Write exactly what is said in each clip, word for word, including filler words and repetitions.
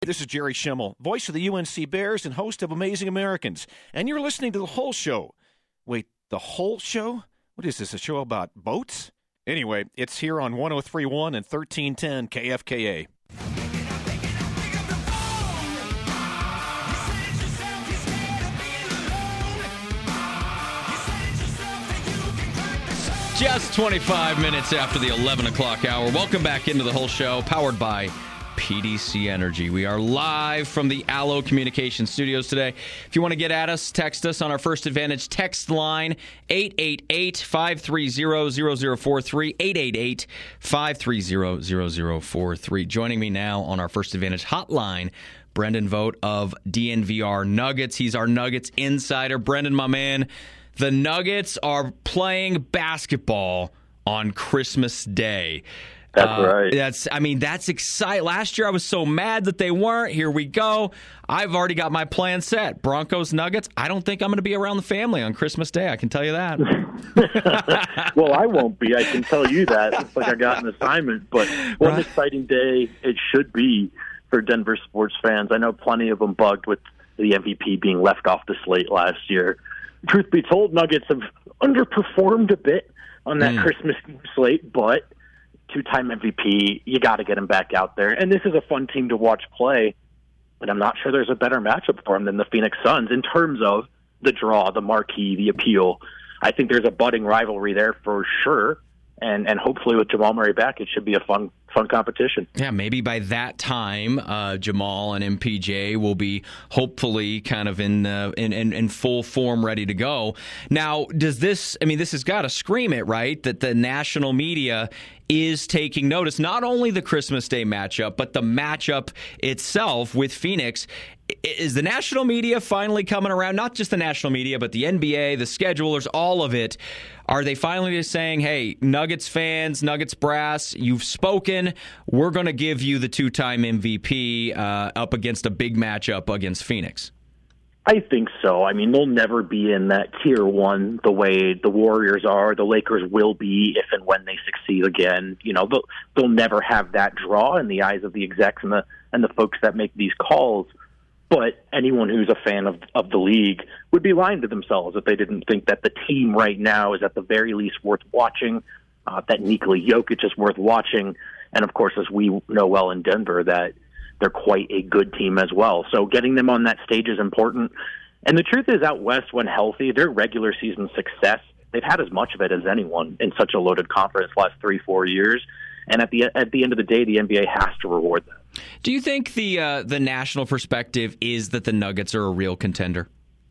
This is Jerry Schimmel, voice of the U N C Bears and host of Amazing Americans. And you're listening to The Whole Show. Wait, The Whole Show? What is this, a show about boats? Anyway, it's here on one oh three point one and thirteen ten K F K A. Just twenty-five minutes after the eleven o'clock hour. Welcome back into The Whole Show, powered by P D C Energy. We are live from the Allo Communication Studios today. If you want to get at us, text us on our First Advantage text line, eight eight eight, five three zero, zero zero four three, eight eight eight, five three zero, zero zero four three. Joining me now on our First Advantage hotline, Brendan Vogt of D N V R Nuggets. He's our Nuggets insider. Brendan, my man, the Nuggets are playing basketball on Christmas Day. That's uh, right. That's, I mean, that's exciting. Last year I was so mad that they weren't. Here we go. I've already got my plan set. Broncos, Nuggets. I don't think I'm going to be around the family on Christmas Day. I can tell you that. Well, I won't be. I can tell you that. It's like I got an assignment. But what an exciting day it should be for Denver sports fans. I know plenty of them bugged with the M V P being left off the slate last year. Truth be told, Nuggets have underperformed a bit on that mm. Christmas slate, but two-time M V P, you got to get him back out there. And this is a fun team to watch play, but I'm not sure there's a better matchup for him than the Phoenix Suns in terms of the draw, the marquee, the appeal. I think there's a budding rivalry there for sure. And and hopefully with Jamal Murray back, it should be a fun fun competition. Yeah, maybe by that time, uh, Jamal and M P J will be hopefully kind of in, uh, in, in in full form, ready to go. Now, does this, I mean, this has got to scream it, right, that the national media is taking notice, not only the Christmas Day matchup, but the matchup itself with Phoenix. Is the national media finally coming around? Not just the national media, but the N B A, the schedulers, all of it. Are they finally just saying, hey, Nuggets fans, Nuggets brass, you've spoken. We're going to give you the two-time M V P uh, up against a big matchup against Phoenix? I think so. I mean, they'll never be in that tier one the way the Warriors are. The Lakers will be if and when they succeed again. You know, they'll, they'll never have that draw in the eyes of the execs and the and the folks that make these calls. But anyone who's a fan of of the league would be lying to themselves if they didn't think that the team right now is at the very least worth watching, uh, that Nikola Jokic is worth watching, and of course, as we know well in Denver, that they're quite a good team as well. So getting them on that stage is important. And the truth is, out west, when healthy, their regular season success, they've had as much of it as anyone in such a loaded conference the last three, four years. And at the at the end of the day, the N B A has to reward them. Do you think the uh, the national perspective is that the Nuggets are a real contender?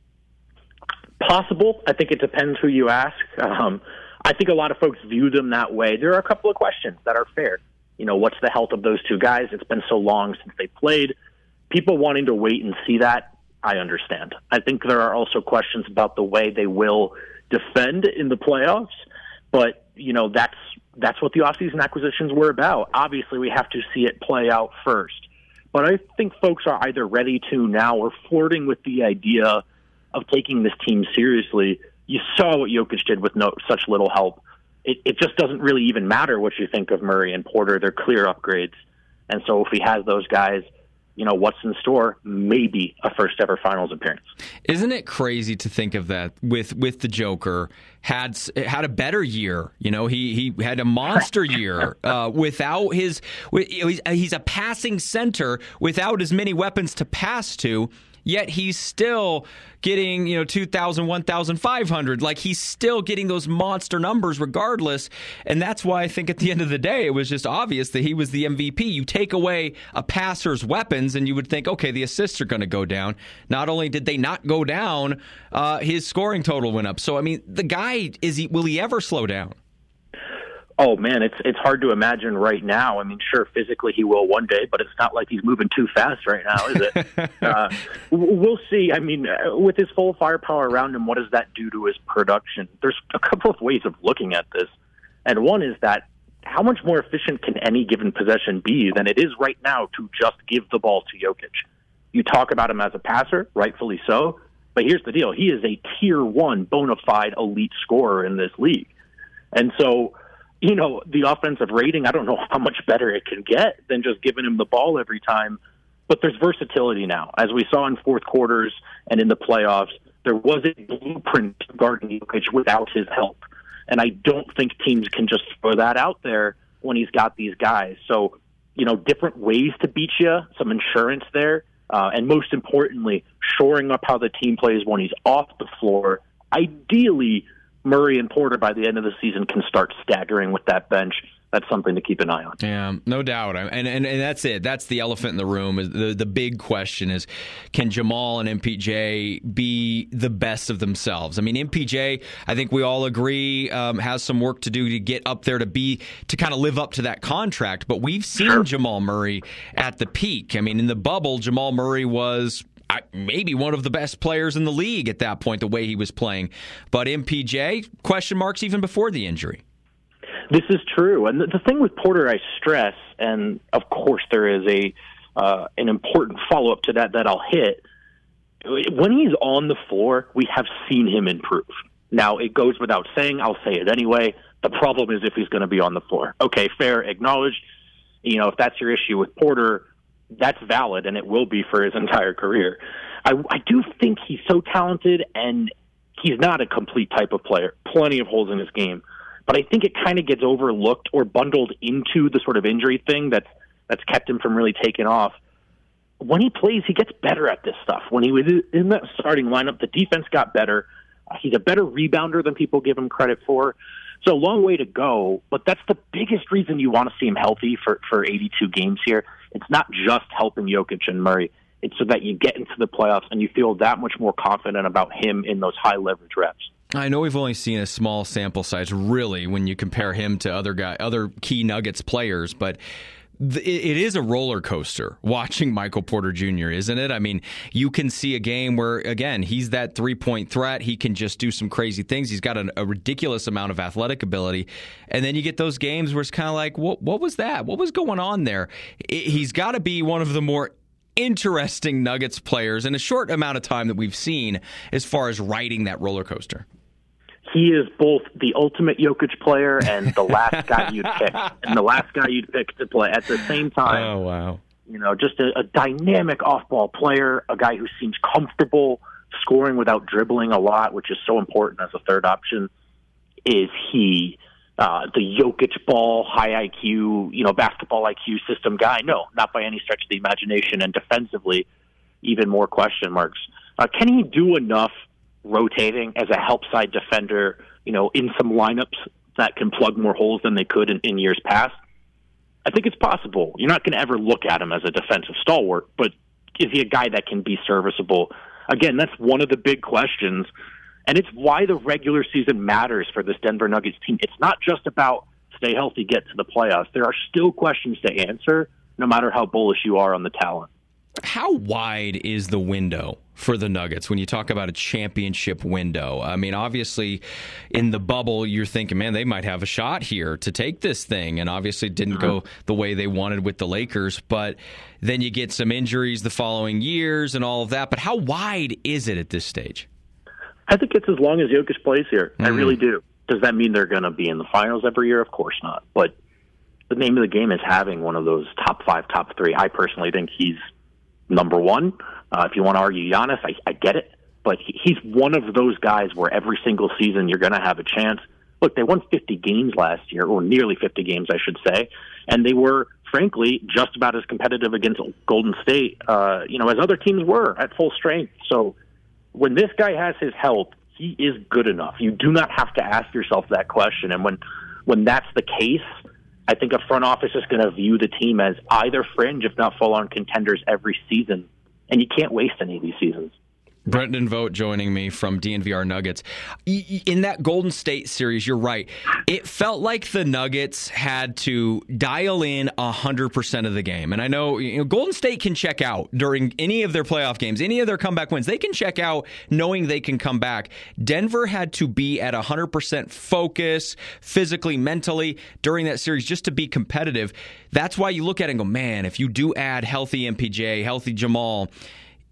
Possible. I think it depends who you ask. Um, I think a lot of folks view them that way. There are a couple of questions that are fair. You know, what's the health of those two guys? It's been so long since they played. People wanting to wait and see that, I understand. I think there are also questions about the way they will defend in the playoffs. But, you know, that's that's what the offseason acquisitions were about. Obviously, we have to see it play out first. But I think folks are either ready to now or flirting with the idea of taking this team seriously. You saw what Jokic did with no such little help. It, it just doesn't really even matter what you think of Murray and Porter. They're clear upgrades. And so if he has those guys, you know, what's in store? Maybe a first-ever finals appearance. Isn't it crazy to think of that with, with the Joker? Had had a better year. You know, he, he had a monster year uh, without his – he's, he's a passing center without as many weapons to pass to. Yet he's still getting, you know, two thousand, one thousand five hundred. Like, he's still getting those monster numbers regardless. And that's why I think at the end of the day, it was just obvious that he was the M V P. You take away a passer's weapons and you would think, okay, the assists are going to go down. Not only did they not go down, uh, his scoring total went up. So, I mean, the guy, is he? will he ever slow down? Oh, man, it's it's hard to imagine right now. I mean, sure, physically he will one day, but it's not like he's moving too fast right now, is it? uh, we'll see. I mean, with his full firepower around him, what does that do to his production? There's a couple of ways of looking at this. And one is that how much more efficient can any given possession be than it is right now to just give the ball to Jokic? You talk about him as a passer, rightfully so, but here's the deal. He is a tier one bona fide elite scorer in this league. And so, you know, the offensive rating, I don't know how much better it can get than just giving him the ball every time. but there's versatility now. As we saw in fourth quarters and in the playoffs, there was a blueprint to guarding Jokic without his help. And I don't think teams can just throw that out there when he's got these guys. So, you know, different ways to beat you, some insurance there, uh, and most importantly, shoring up how the team plays when he's off the floor. Ideally, Murray and Porter by the end of the season can start staggering with that bench. That's something to keep an eye on. Yeah, no doubt. And, and and that's it. That's the elephant in the room. The the big question is, can Jamal and M P J be the best of themselves? I mean, M P J, I think we all agree, um, has some work to do to get up there to be to kind of live up to that contract. But we've seen sure. Jamal Murray at the peak. I mean, in the bubble, Jamal Murray was maybe one of the best players in the league at that point, the way he was playing. But M P J, question marks even before the injury. This is true. And the, the thing with Porter, I stress, and of course there is a uh, an important follow-up to that that I'll hit. When he's on the floor, we have seen him improve. Now, it goes without saying. I'll say it anyway. The problem is if he's going to be on the floor. Okay, fair, acknowledged. You know, if that's your issue with Porter, that's valid, and it will be for his entire career. I, I do think he's so talented, and he's not a complete type of player. Plenty of holes in his game. But I think it kind of gets overlooked or bundled into the sort of injury thing that's, that's kept him from really taking off. When he plays, he gets better at this stuff. When he was in that starting lineup, the defense got better. Uh, he's a better rebounder than people give him credit for. So a long way to go, but that's the biggest reason you want to see him healthy for, for eighty-two games here. It's not just helping Jokic and Murray. It's so that you get into the playoffs and you feel that much more confident about him in those high leverage reps. I know we've only seen a small sample size, really, when you compare him to other guy, other key Nuggets players, but th- it is a roller coaster watching Michael Porter Junior, isn't it? I mean, you can see a game where, again, he's that three-point threat. He can just do some crazy things. He's got a, a ridiculous amount of athletic ability. And then you get those games where it's kind of like, what, what was that? What was going on there? It, he's got to be one of the more interesting Nuggets players in a short amount of time that we've seen as far as riding that roller coaster. He is both the ultimate Jokic player and the last guy you'd pick, and the last guy you'd pick to play at the same time. Oh, wow. You know, just a, a dynamic off-ball player, a guy who seems comfortable scoring without dribbling a lot, which is so important as a third option. Is he uh, the Jokic ball, high I Q, you know, basketball I Q system guy? No, not by any stretch of the imagination. And defensively, even more question marks. Uh, can he do enough rotating as a help side defender, you know, in some lineups that can plug more holes than they could in, in years past? I think it's possible. You're not going to ever look at him as a defensive stalwart, but is he a guy that can be serviceable? Again, that's one of the big questions, and it's why the regular season matters for this Denver Nuggets team. It's not just about stay healthy, get to the playoffs. There are still questions to answer, no matter how bullish you are on the talent. How wide is the window for the Nuggets when you talk about a championship window? I mean, obviously, in the bubble, you're thinking, man, they might have a shot here to take this thing, and obviously it didn't go the way they wanted with the Lakers, but then you get some injuries the following years and all of that. But how wide is it at this stage? I think it's as long as Jokic plays here. Mm-hmm. I really do. Does that mean they're going to be in the finals every year? Of course not. But the name of the game is having one of those top five, top three. I personally think he's number one. Uh, if you want to argue Giannis, I, I get it. But he, he's one of those guys where every single season you're going to have a chance. Look, they won fifty games last year, or nearly fifty games, I should say. And they were, frankly, just about as competitive against Golden State, uh, you know, as other teams were at full strength. So when this guy has his health, he is good enough. You do not have to ask yourself that question. And when, when that's the case, I think a front office is going to view the team as either fringe, if not full-on contenders every season. And you can't waste any of these seasons. Brendan Vogt joining me from D N V R Nuggets. In that Golden State series, you're right. It felt like the Nuggets had to dial in one hundred percent of the game. And I know, you know Golden State can check out during any of their playoff games, any of their comeback wins. They can check out knowing they can come back. Denver had to be at one hundred percent focus, physically, mentally, during that series just to be competitive. That's why you look at it and go, man, if you do add healthy M P J, healthy Jamal,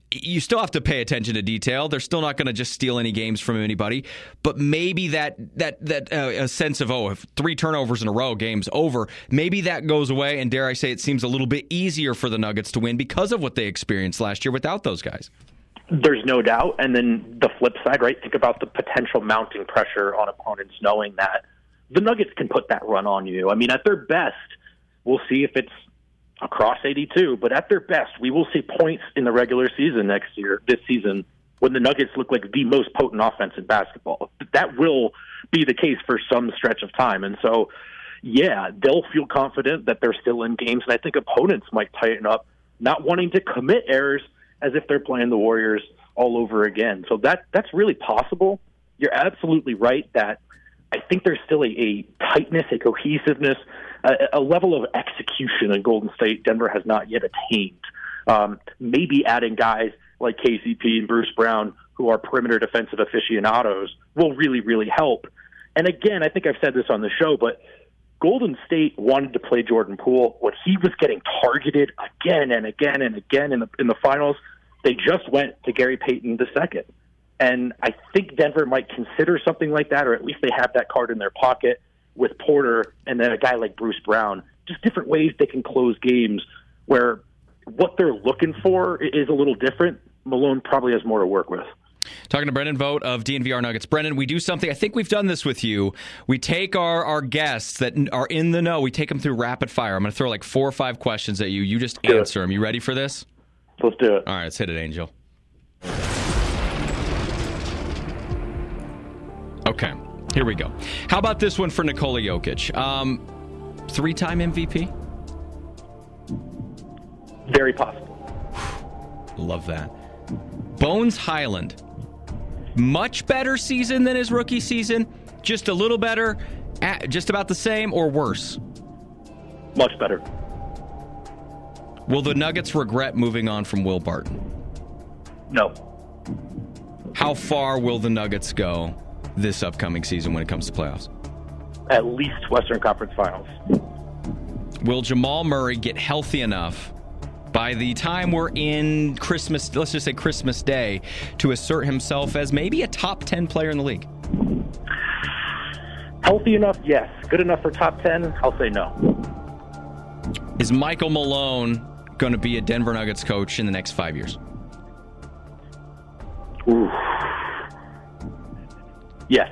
you still have to pay attention to detail. They're still not going to just steal any games from anybody. But maybe that that that uh, a sense of, oh, if three turnovers in a row, game's over, maybe that goes away. And dare I say, it seems a little bit easier for the Nuggets to win because of what they experienced last year without those guys. There's no doubt. And then the flip side, right? Think about the potential mounting pressure on opponents knowing that the Nuggets can put that run on you. I mean, at their best, we'll see if it's across eighty-two, but at their best, we will see points in the regular season next year, this season, when the Nuggets look like the most potent offense in basketball. That will be the case for some stretch of time. And so, yeah, they'll feel confident that they're still in games, and I think opponents might tighten up, not wanting to commit errors as if they're playing the Warriors all over again. So that that's really possible. You're absolutely right that I think there's still a, a tightness, a cohesiveness, a, a level of execution in Golden State Denver has not yet attained. Um, maybe adding guys like K C P and Bruce Brown, who are perimeter defensive aficionados, will really, really help. And again, I think I've said this on the show, but Golden State wanted to play Jordan Poole when he was getting targeted again and again and again in the in the finals. They just went to Gary Payton the second. And I think Denver might consider something like that, or at least they have that card in their pocket with Porter and then a guy like Bruce Brown. Just different ways they can close games where what they're looking for is a little different. Malone probably has more to work with. Talking to Brendan Vogt of D N V R Nuggets. Brendan, we do something, I think we've done this with you. We take our, our guests that are in the know, we take them through rapid fire. I'm going to throw like four or five questions at you. You just do answer it. them. You ready for this? Let's do it. All right, let's hit it, Angel. Okay, here we go. How about this one for Nikola Jokic? Um, three-time M V P? Very possible. Love that. Bones Highland. Much better season than his rookie season? Just a little better? Just about the same or worse? Much better. Will the Nuggets regret moving on from Will Barton? No. How far will the Nuggets go this upcoming season when it comes to playoffs? At least Western Conference Finals. Will Jamal Murray get healthy enough by the time we're in Christmas, let's just say Christmas Day, to assert himself as maybe a top ten player in the league? Healthy enough, yes. Good enough for top ten, I'll say no. Is Michael Malone going to be a Denver Nuggets coach in the next five years? Ooh. Yes.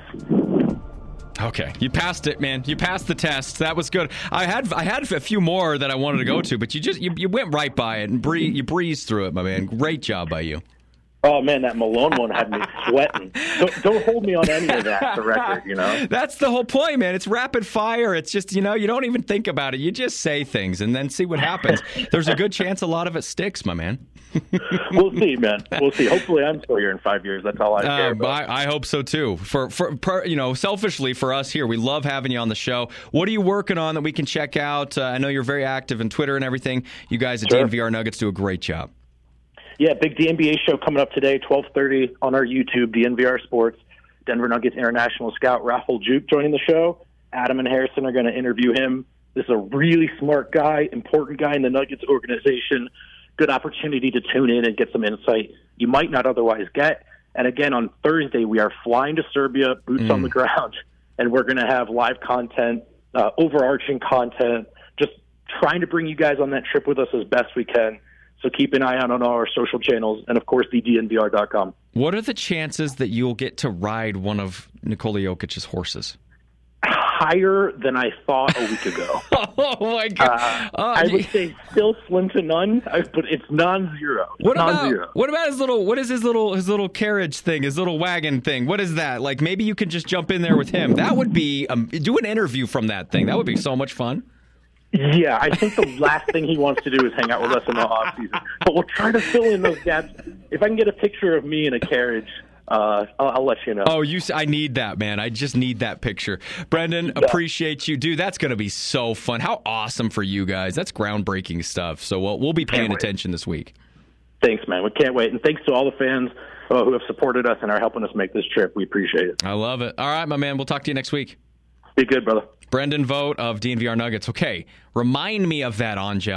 Okay, you passed it, man. You passed the test. That was good. I had I had a few more that I wanted to go to, but you just you, you went right by it and bree- you breezed through it, my man. Great job by you. Oh, man, that Malone one had me sweating. Don't, don't hold me on any of that, the record, you know? That's the whole point, man. It's rapid fire. It's just, you know, you don't even think about it. You just say things and then see what happens. There's a good chance a lot of it sticks, my man. We'll see, man. We'll see. Hopefully I'm still here in five years. That's all I care uh, about. I, I hope so, too. For, for, for, you know, selfishly for us here, we love having you on the show. What are you working on that we can check out? Uh, I know you're very active on Twitter and everything. You guys at Sure. D N V R Nuggets do a great job. Yeah, big D N B A show coming up today, twelve thirty on our YouTube, D N V R Sports. Denver Nuggets international scout Raffle Juke joining the show. Adam and Harrison are going to interview him. This is a really smart guy, important guy in the Nuggets organization. Good opportunity to tune in and get some insight you might not otherwise get. And again, on Thursday, we are flying to Serbia, boots mm. on the ground, and we're going to have live content, uh, overarching content, just trying to bring you guys on that trip with us as best we can. So keep an eye out on our social channels and, of course, the D N V R dot com. What are the chances that you'll get to ride one of Nikola Jokic's horses? Higher than I thought a week ago. Oh, my God. Uh, oh, I would say still slim to none, but it's non-zero. It's what non-zero. about what about his little? What is his little his little carriage thing? His little wagon thing? What is that? Like maybe you could just jump in there with him. That would be um, do an interview from that thing. That would be so much fun. Yeah, I think the last thing he wants to do is hang out with us in the off season. But we'll try to fill in those gaps. If I can get a picture of me in a carriage, uh, I'll, I'll let you know. Oh, you! I need that, man. I just need that picture. Brendan, yeah. Appreciate you, dude. That's going to be so fun. How awesome for you guys. That's groundbreaking stuff. So we'll we'll be paying attention this week. Thanks, man. We can't wait. And thanks to all the fans uh, who have supported us and are helping us make this trip. We appreciate it. I love it. All right, my man. We'll talk to you next week. Be good, brother. Brendan Vogt of D N V R Nuggets. Okay, remind me of that, Angel.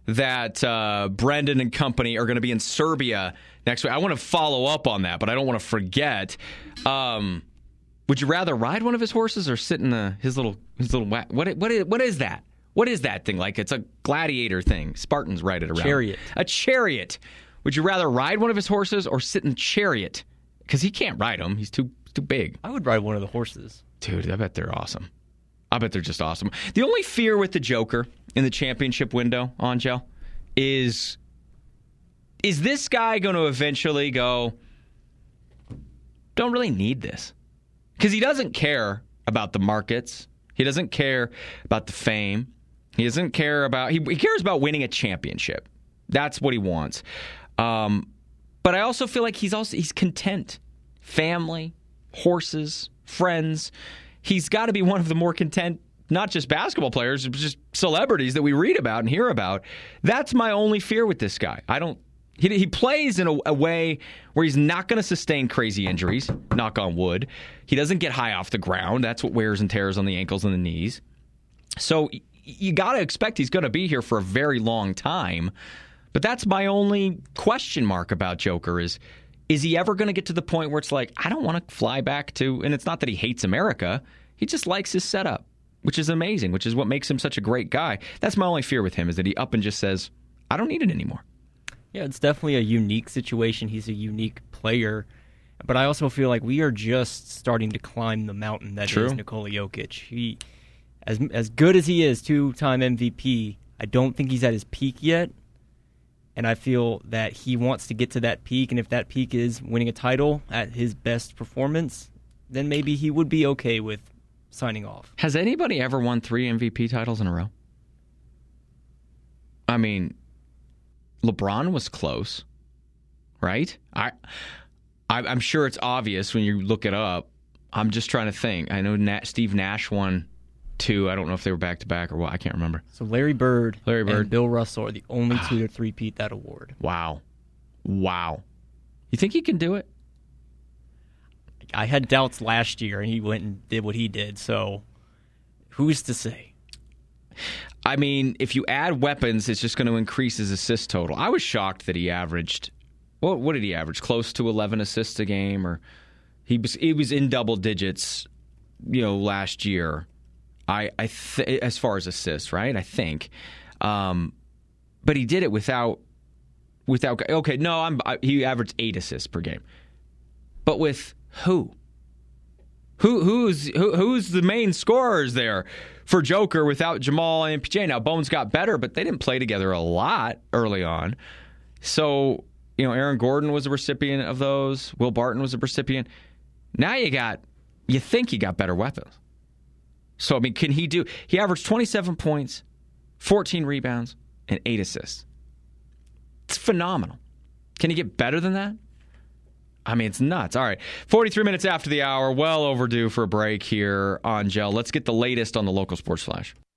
that uh, Brendan and company are going to be in Serbia next week. I want to follow up on that, but I don't want to forget. Um, would you rather ride one of his horses or sit in the, his little his little what what what is, what is that? What is that thing? Like, it's a gladiator thing. Spartans ride it around. Chariot. A chariot. Would you rather ride one of his horses or sit in the chariot? Because he can't ride them. He's too too big. I would ride one of the horses. Dude, I bet they're awesome. I bet they're just awesome. The only fear with the Joker in the championship window, Angel, is is this guy going to eventually go, don't really need this? Because he doesn't care about the markets. He doesn't care about the fame. He doesn't care about, he, he cares about winning a championship. That's what he wants. Um, but I also feel like he's also, he's content. Family, horses, friends. He's got to be one of the more content, not just basketball players, but just celebrities that we read about and hear about. That's my only fear with this guy. I don't, he, he plays in a, a way where he's not going to sustain crazy injuries, knock on wood. He doesn't get high off the ground. That's what wears and tears on the ankles and the knees. So you got to expect he's going to be here for a very long time. But that's my only question mark about Joker is, is he ever going to get to the point where it's like, I don't want to fly back to, and it's not that he hates America. He just likes his setup, which is amazing, which is what makes him such a great guy. That's my only fear with him is that he up and just says, I don't need it anymore. Yeah, it's definitely a unique situation. He's a unique player. But I also feel like we are just starting to climb the mountain that True. is Nikola Jokic. He, as as good as he is, two-time M V P, I don't think he's at his peak yet. And I feel that he wants to get to that peak. And if that peak is winning a title at his best performance, then maybe he would be okay with signing off. Has anybody ever won three M V P titles in a row? I mean, LeBron was close, right? I, I I'm sure it's obvious when you look it up. I'm just trying to think. I know Nat, Steve Nash won two. I don't know if they were back-to-back or what. I can't remember. So Larry Bird, Larry Bird and Bill Russell are the only two to three-peat that award. Wow. Wow. You think he can do it? I had doubts last year, and he went and did what he did, so who's to say? I mean, if you add weapons, it's just going to increase his assist total. I was shocked that he averaged, what, what did he average? Close to eleven assists a game? Or he was, he was in double digits, you know, last year. I, I th- as far as assists, right? I think, um, but he did it without, without. Okay, no, I'm. I, he averaged eight assists per game, but with who? Who who's who, who's the main scorers there for Joker without Jamal and M P J? Now Bones got better, but they didn't play together a lot early on. So you know, Aaron Gordon was a recipient of those. Will Barton was a recipient. Now you got, you think you got better weapons. So, I mean, can he do... He averaged twenty-seven points, fourteen rebounds, and eight assists. It's phenomenal. Can he get better than that? I mean, it's nuts. All right, forty-three minutes after the hour, well overdue for a break here on Gel. Let's get the latest on the local sports flash.